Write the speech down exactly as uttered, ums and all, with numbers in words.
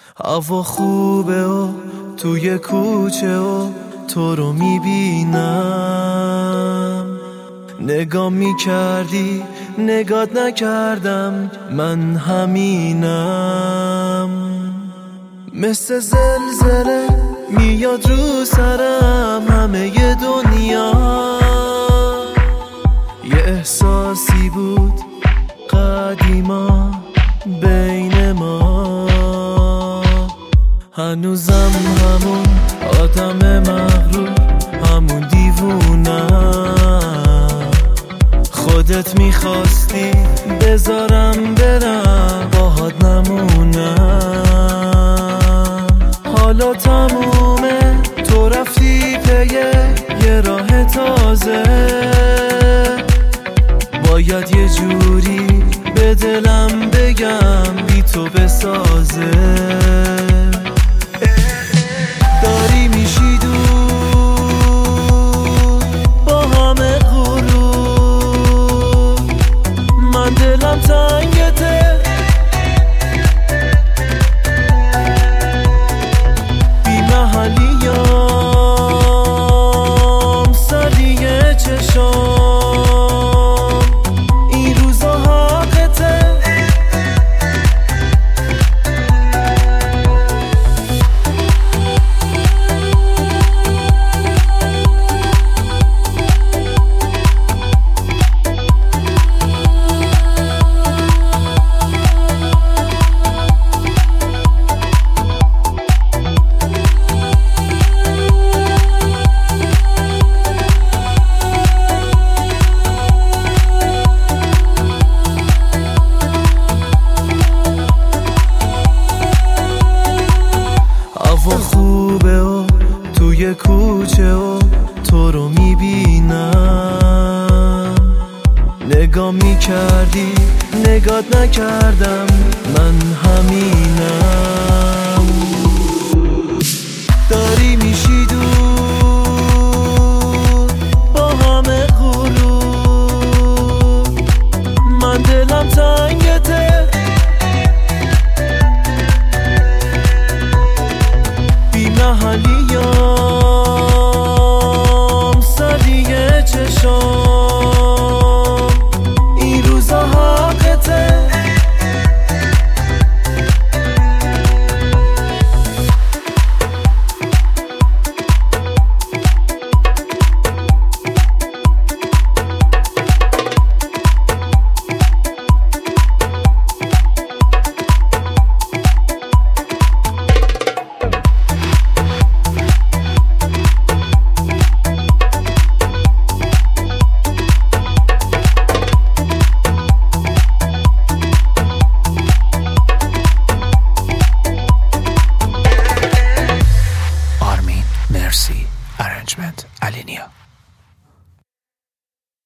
هوا خوبه و توی کوچه و تو رو میبینم، نگاه میکردی نگات نکردم، من همینم. مثل زلزله میاد رو سرم همه ی دنیا، یه احساسی بود قدیما بین ما، هنوزم همون آدم مغرور، همون دیوونم. خودت میخواستی بذارم برم، باهات نمونم. حالا تمومه، تو رفتی پیه یه راه تازه، باید یه جوری به دلم بگم بی تو بسازه. داری میشی دور با همه غرور، من دلم تنگته، بی محلیام سریع چشام، این روزا حقته. هوا خوبه و توی کوچه و تو رو میبینم، نگاه میکردی نگات نکردم، من همینم. داری میشی دور با همه غرور، من دلم تنگته، محلیام سریع چشام، این روزا حقته. Mercy Arrangement Alinea.